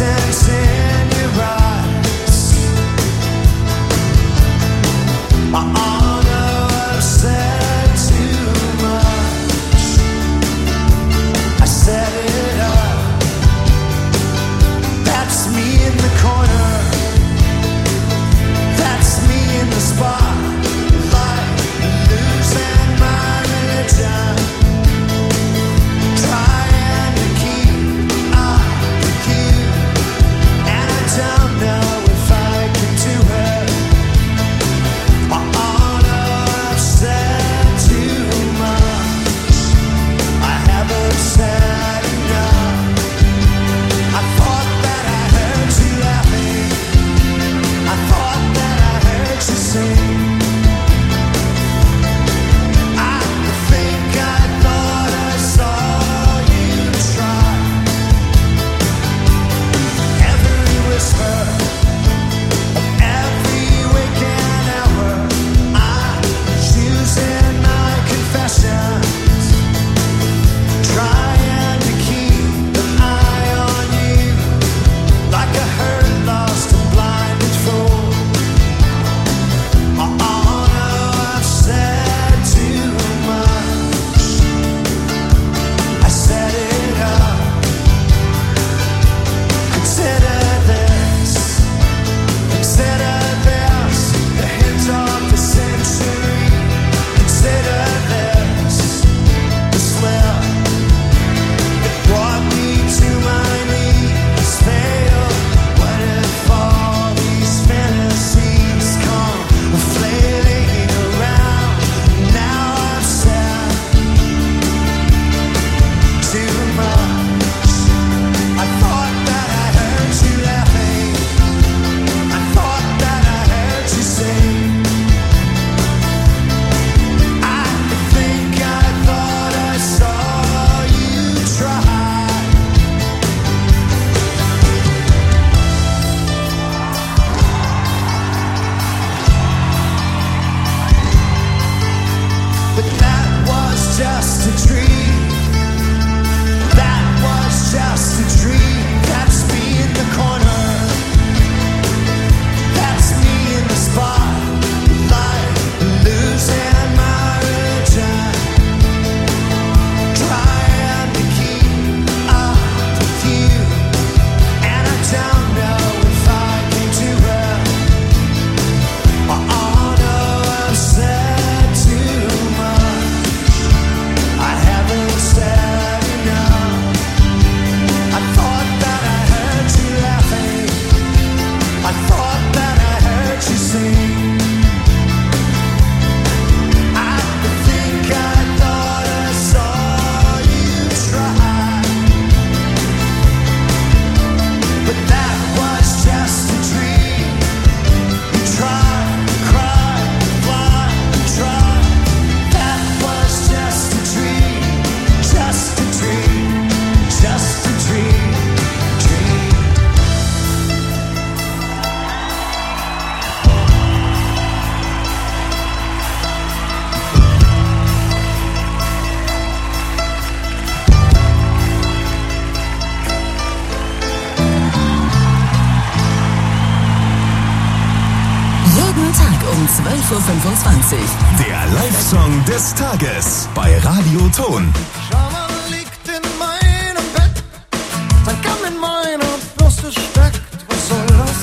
12.25 Uhr. Der Live-Song des Tages bei Radio Ton. Schauer liegt in meinem Bett, sein Kamm in meiner Brust steckt. Was soll das?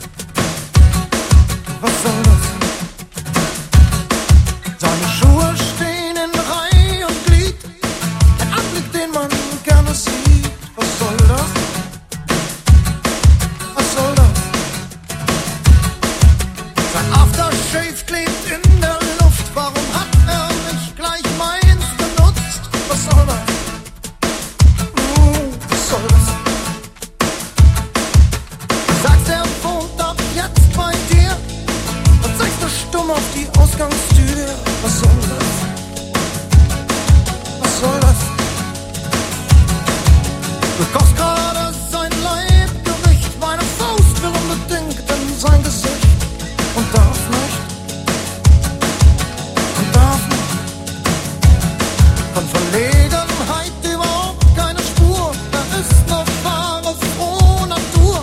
Was soll das? Seine Schuhe stehen in Reihe und Glied, ein Anblick, den man gerne sieht. Was soll das? Was soll das? Sein Aftershave klebt in der Luft, warum hat er nicht gleich meins benutzt? Was soll das? Was soll das? Du sagst, er wohnt ab jetzt bei dir und zeigst du stumm auf die Ausgangstür. Was soll das? Was soll das? Du kochst gerade sein Leibgericht, meine Faust will unbedingt in sein Gesicht und darf nicht. Von Verlegenheit überhaupt keine Spur, da ist noch wahre frohe Natur.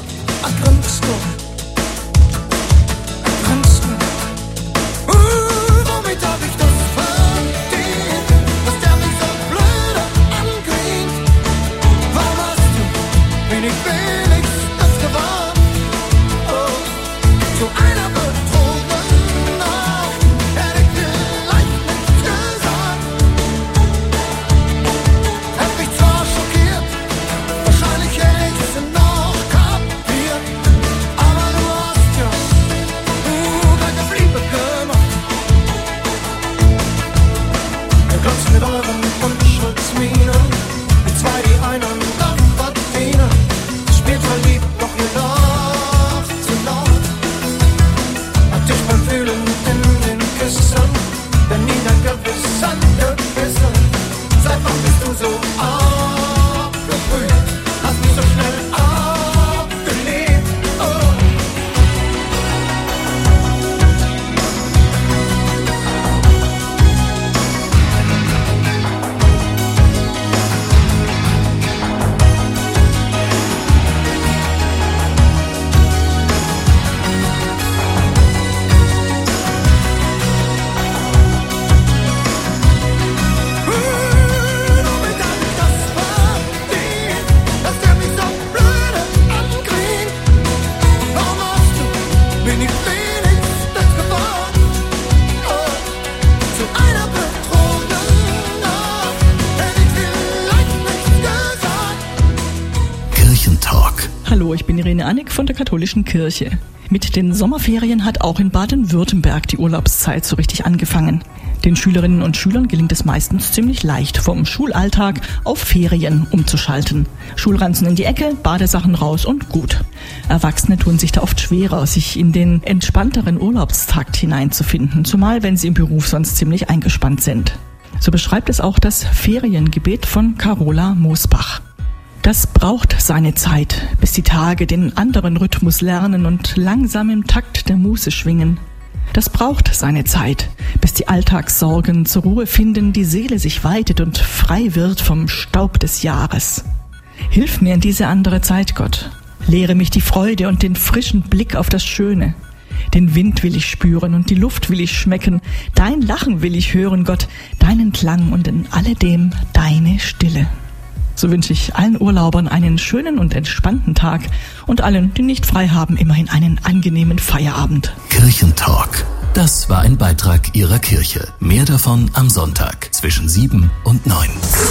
Hallo, ich bin Irene Annick von der Katholischen Kirche. Mit den Sommerferien hat auch in Baden-Württemberg die Urlaubszeit so richtig angefangen. Den Schülerinnen und Schülern gelingt es meistens ziemlich leicht, vom Schulalltag auf Ferien umzuschalten. Schulranzen in die Ecke, Badesachen raus und gut. Erwachsene tun sich da oft schwerer, sich in den entspannteren Urlaubstakt hineinzufinden, zumal wenn sie im Beruf sonst ziemlich eingespannt sind. So beschreibt es auch das Feriengebet von Carola Mosbach. Das braucht seine Zeit, bis die Tage den anderen Rhythmus lernen und langsam im Takt der Muße schwingen. Das braucht seine Zeit, bis die Alltagssorgen zur Ruhe finden, die Seele sich weitet und frei wird vom Staub des Jahres. Hilf mir in diese andere Zeit, Gott. Lehre mich die Freude und den frischen Blick auf das Schöne. Den Wind will ich spüren und die Luft will ich schmecken. Dein Lachen will ich hören, Gott, deinen Klang und in alledem deine Stille. So wünsche ich allen Urlaubern einen schönen und entspannten Tag und allen, die nicht frei haben, immerhin einen angenehmen Feierabend. Kirchentalk. Das war ein Beitrag Ihrer Kirche. Mehr davon am Sonntag zwischen 7 und 9.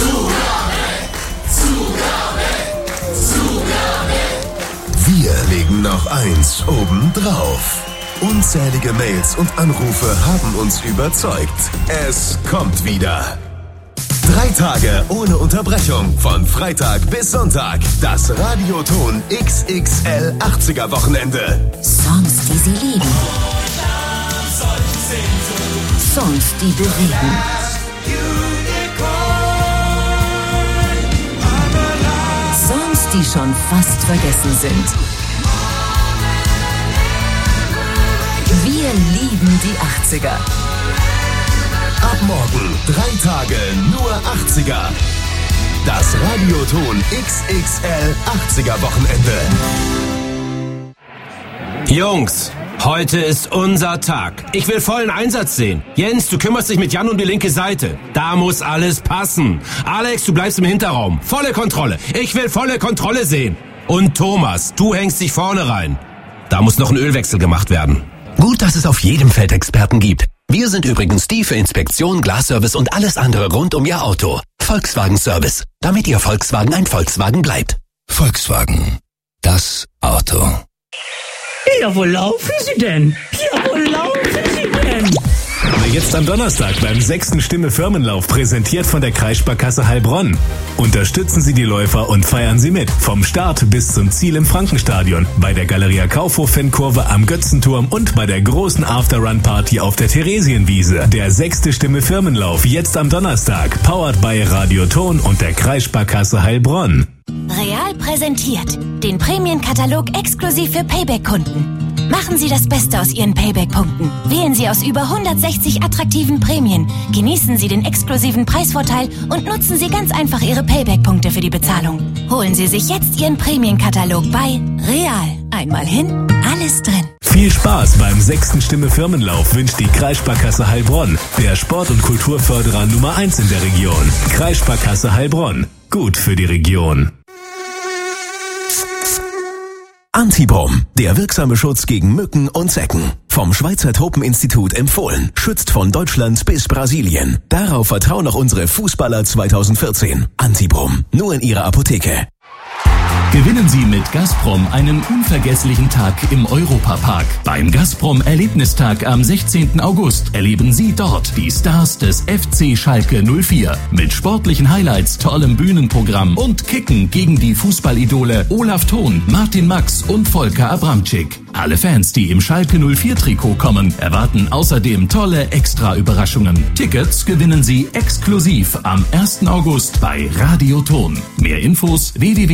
Wir legen noch eins oben drauf. Unzählige Mails und Anrufe haben uns überzeugt. Es kommt wieder. 3 Tage ohne Unterbrechung, von Freitag bis Sonntag. Das Radioton XXL 80er Wochenende. Songs, die Sie lieben. Songs, die bewegen. Songs, die schon fast vergessen sind. Wir lieben die 80er. Ab morgen 3 Tage nur 80er. Das Radioton XXL 80er Wochenende. Jungs, heute ist unser Tag. Ich will vollen Einsatz sehen. Jens, du kümmerst dich mit Jan um die linke Seite. Da muss alles passen. Alex, du bleibst im Hinterraum. Volle Kontrolle. Ich will volle Kontrolle sehen. Und Thomas, du hängst dich vorne rein. Da muss noch ein Ölwechsel gemacht werden. Gut, dass es auf jedem Feld Experten gibt. Wir sind übrigens die für Inspektion, Glasservice und alles andere rund um Ihr Auto. Volkswagen Service, damit Ihr Volkswagen ein Volkswagen bleibt. Volkswagen. Das Auto. Ja, wo laufen Sie denn? Ja, wo laufen Sie denn? Jetzt am Donnerstag beim 6. Stimme-Firmenlauf, präsentiert von der Kreissparkasse Heilbronn. Unterstützen Sie die Läufer und feiern Sie mit. Vom Start bis zum Ziel im Frankenstadion, bei der Galeria Kaufhof-Fankurve am Götzenturm und bei der großen After-Run-Party auf der Theresienwiese. Der 6. Stimme-Firmenlauf, jetzt am Donnerstag, powered by Radioton und der Kreissparkasse Heilbronn. Real präsentiert den Prämienkatalog exklusiv für Payback-Kunden. Machen Sie das Beste aus Ihren Payback-Punkten. Wählen Sie aus über 160 attraktiven Prämien. Genießen Sie den exklusiven Preisvorteil und nutzen Sie ganz einfach Ihre Payback-Punkte für die Bezahlung. Holen Sie sich jetzt Ihren Prämienkatalog bei Real. Einmal hin, alles drin. Viel Spaß beim 6. Stimme-Firmenlauf wünscht die Kreissparkasse Heilbronn, der Sport- und Kulturförderer Nummer 1 in der Region. Kreissparkasse Heilbronn. Gut für die Region. Antibrom, der wirksame Schutz gegen Mücken und Zecken. Vom Schweizer Tropeninstitut empfohlen. Schützt von Deutschland bis Brasilien. Darauf vertrauen auch unsere Fußballer 2014. Antibrom, nur in Ihrer Apotheke. Gewinnen Sie mit Gazprom einen unvergesslichen Tag im Europapark. Beim Gazprom Erlebnistag am 16. August erleben Sie dort die Stars des FC Schalke 04 mit sportlichen Highlights, tollem Bühnenprogramm und Kicken gegen die Fußballidole Olaf Thon, Martin Max und Volker Abramczyk. Alle Fans, die im Schalke 04 Trikot kommen, erwarten außerdem tolle Extra-Überraschungen. Tickets gewinnen Sie exklusiv am 1. August bei Radioton. Mehr Infos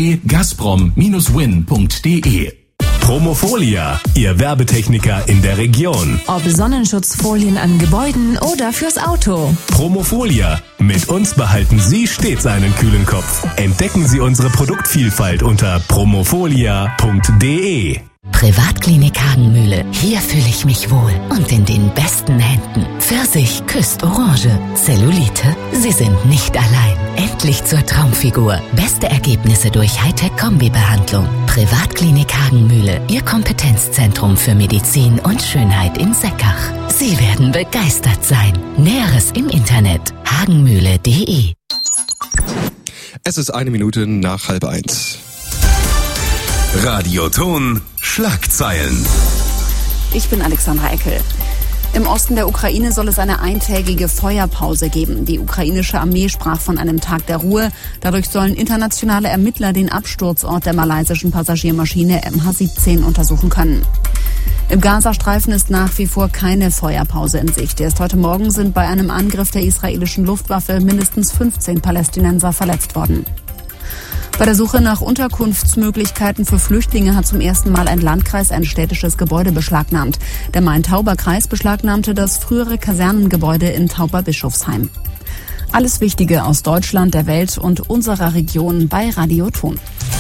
www.gazprom-win.de. Promofolia, Ihr Werbetechniker in der Region. Ob Sonnenschutzfolien an Gebäuden oder fürs Auto. Promofolia, mit uns behalten Sie stets einen kühlen Kopf. Entdecken Sie unsere Produktvielfalt unter promofolia.de. Privatklinik Hagenmühle. Hier fühle ich mich wohl und in den besten Händen. Pfirsich küsst Orange. Zellulite? Sie sind nicht allein. Endlich zur Traumfigur. Beste Ergebnisse durch Hightech-Kombi-Behandlung. Privatklinik Hagenmühle. Ihr Kompetenzzentrum für Medizin und Schönheit in Seckach. Sie werden begeistert sein. Näheres im Internet. hagenmühle.de. Es ist 1 Minute nach 12:30. Radioton Schlagzeilen. Ich bin Alexandra Eckel. Im Osten der Ukraine soll es eine eintägige Feuerpause geben. Die ukrainische Armee sprach von einem Tag der Ruhe. Dadurch sollen internationale Ermittler den Absturzort der malaysischen Passagiermaschine MH17 untersuchen können. Im Gazastreifen ist nach wie vor keine Feuerpause in Sicht. Erst heute Morgen sind bei einem Angriff der israelischen Luftwaffe mindestens 15 Palästinenser verletzt worden. Bei der Suche nach Unterkunftsmöglichkeiten für Flüchtlinge hat zum ersten Mal ein Landkreis ein städtisches Gebäude beschlagnahmt. Der Main-Tauber-Kreis beschlagnahmte das frühere Kasernengebäude in Tauberbischofsheim. Alles Wichtige aus Deutschland, der Welt und unserer Region bei Radioton.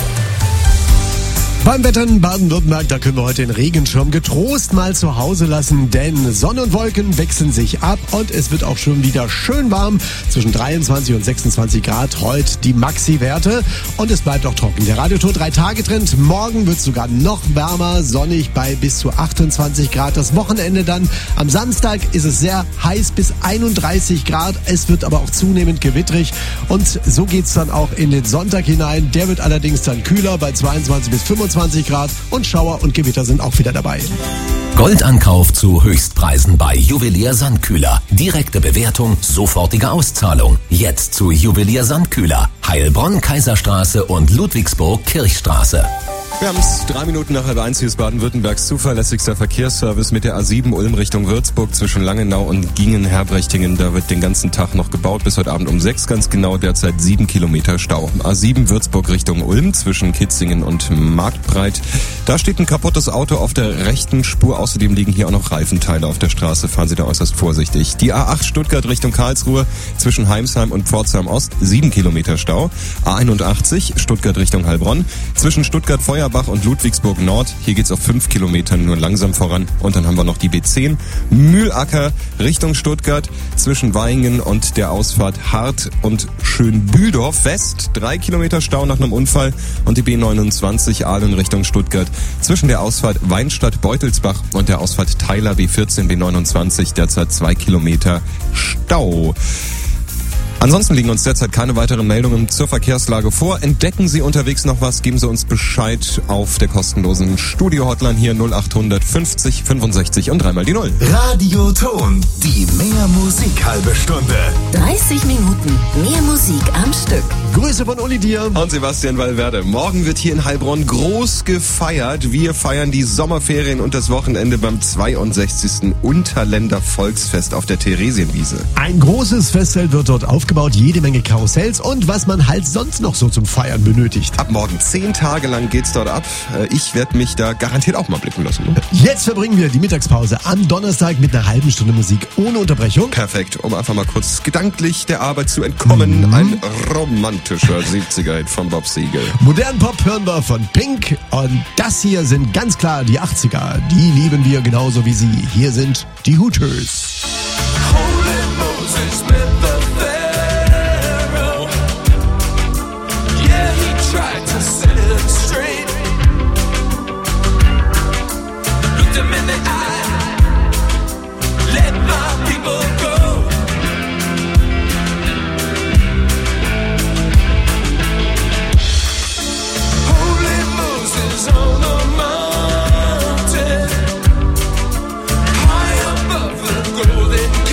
Beim Wetter in Baden-Württemberg, da können wir heute den Regenschirm getrost mal zu Hause lassen, denn Sonne und Wolken wechseln sich ab und es wird auch schon wieder schön warm. Zwischen 23 und 26 Grad heute die Maxi-Werte und es bleibt auch trocken. Der Radioton 3-Tage-Trend, morgen wird es sogar noch wärmer, sonnig bei bis zu 28 Grad. Das Wochenende dann, am Samstag ist es sehr heiß bis 31 Grad. Es wird aber auch zunehmend gewittrig und so geht's dann auch in den Sonntag hinein. Der wird allerdings dann kühler bei 22 bis 25 Grad und Schauer und Gewitter sind auch wieder dabei. Goldankauf zu Höchstpreisen bei Juwelier Sandkühler. Direkte Bewertung, sofortige Auszahlung. Jetzt zu Juwelier Sandkühler. Heilbronn, Kaiserstraße und Ludwigsburg, Kirchstraße. Wir haben es 3 Minuten nach 12:30. Hier ist Baden-Württembergs zuverlässigster Verkehrsservice mit der A7 Ulm Richtung Würzburg zwischen Langenau und Gingen-Herbrechtingen. Da wird den ganzen Tag noch gebaut, bis heute Abend um 6 ganz genau, derzeit 7 Kilometer Stau. A7 Würzburg Richtung Ulm zwischen Kitzingen und Marktbreit. Da steht ein kaputtes Auto auf der rechten Spur. Außerdem liegen hier auch noch Reifenteile auf der Straße. Fahren Sie da äußerst vorsichtig. Die A8 Stuttgart Richtung Karlsruhe zwischen Heimsheim und Pforzheim Ost 7 Kilometer Stau. A81 Stuttgart Richtung Heilbronn zwischen Stuttgart-Feuerbach und Ludwigsburg Nord. Hier geht's auf 5 Kilometern nur langsam voran. Und dann haben wir noch die B10 Mühlacker Richtung Stuttgart zwischen Vaihingen und der Ausfahrt Hart und Schönbühldorf West. 3 Kilometer Stau nach einem Unfall. Und die B29 Aalen Richtung Stuttgart zwischen der Ausfahrt Weinstadt-Beutelsbach und der Ausfahrt Theiler B14 B29 derzeit 2 Kilometer Stau. Ansonsten liegen uns derzeit keine weiteren Meldungen zur Verkehrslage vor. Entdecken Sie unterwegs noch was, geben Sie uns Bescheid auf der kostenlosen Studio-Hotline hier 0800 50 65 und 3 mal die 0. Radioton, die mehr Musik halbe Stunde. 30 Minuten mehr Musik am Stück. Grüße von Uli Dir und Sebastian Valverde. Morgen wird hier in Heilbronn groß gefeiert. Wir feiern die Sommerferien und das Wochenende beim 62. Unterländer Volksfest auf der Theresienwiese. Ein großes Festzelt wird dort aufgebaut, jede Menge Karussells und was man halt sonst noch so zum Feiern benötigt. Ab morgen 10 Tage lang geht's dort ab. Ich werde mich da garantiert auch mal blicken lassen. Jetzt verbringen wir die Mittagspause am Donnerstag mit einer halben Stunde Musik ohne Unterbrechung. Perfekt, um einfach mal kurz gedanklich der Arbeit zu entkommen. Ein romantischer 70er-Hit von Bob Seger. Modernen Pop hören wir von Pink und das hier sind ganz klar die 80er. Die lieben wir genauso wie Sie. Hier sind die Hooters. Holy Moses met the Pharaoh. Yeah, he tried to set it straight. Looked him in the eye. Let my people go. Holy Moses on a mountain, high above the golden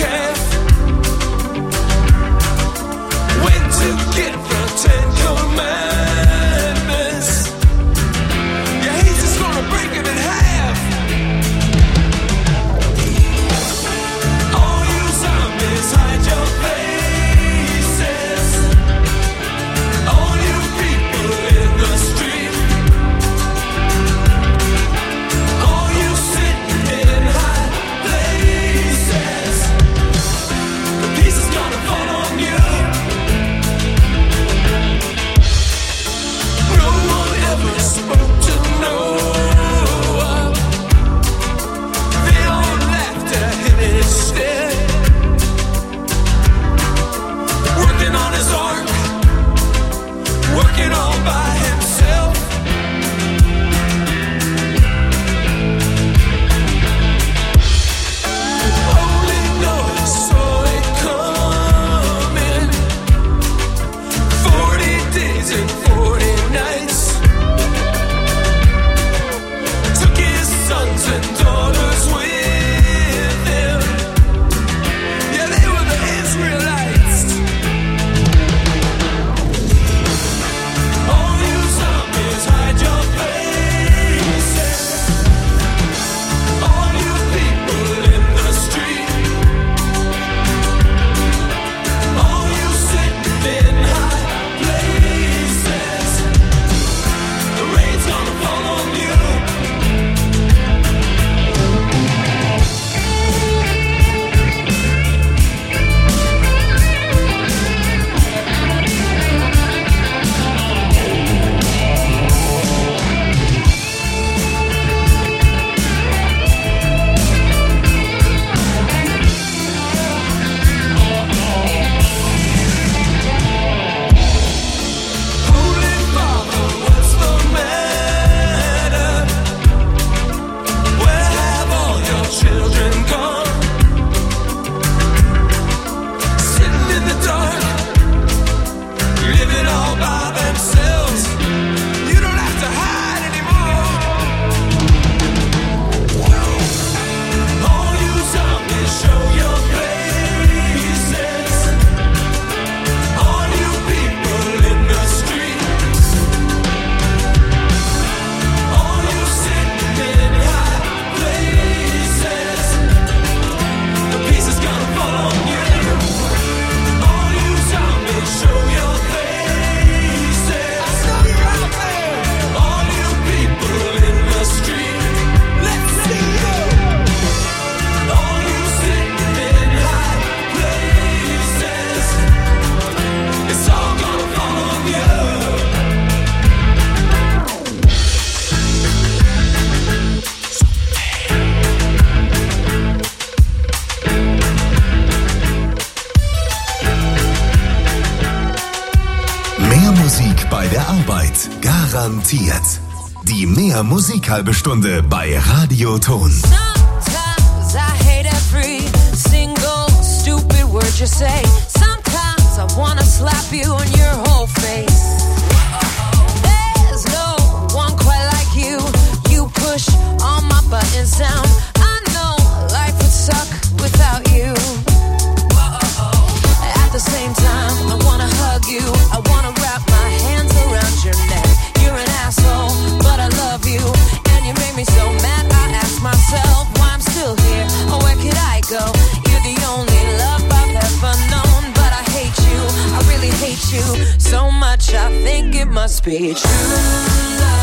garantiert. Die Mehr Musik-halbe Stunde bei Radio Ton. Sometimes I hate every single stupid word you say. Sometimes I wanna slap you on your whole face. There's no one quite like you. You push all my buttons down. I know life would suck without you. At the same time, I wanna hug you. I wanna wrap my hands around your neck. You're an asshole, but I love you. And you made me so mad, I ask myself why I'm still here. Or where could I go? You're the only love I've ever known. But I hate you, I really hate you so much, I think it must be true.